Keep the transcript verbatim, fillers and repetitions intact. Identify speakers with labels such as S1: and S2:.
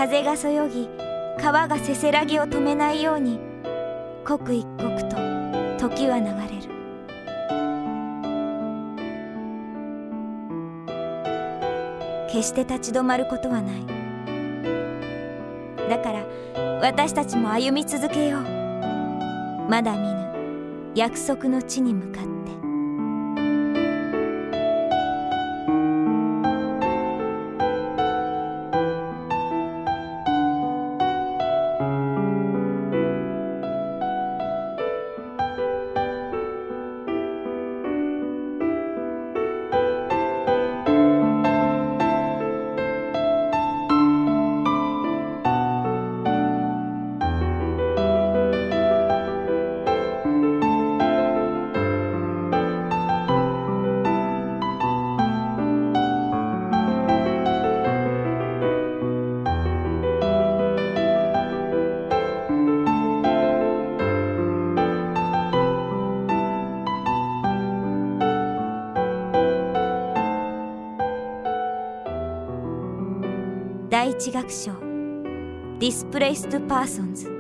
S1: 風がそよぎ川がせせらぎを止めないように刻一刻と時は流れる。決して立ち止まることはない。だから私たちも歩み続けよう。まだ見ぬ約束の地に向かって。第一楽章 Displaced Persons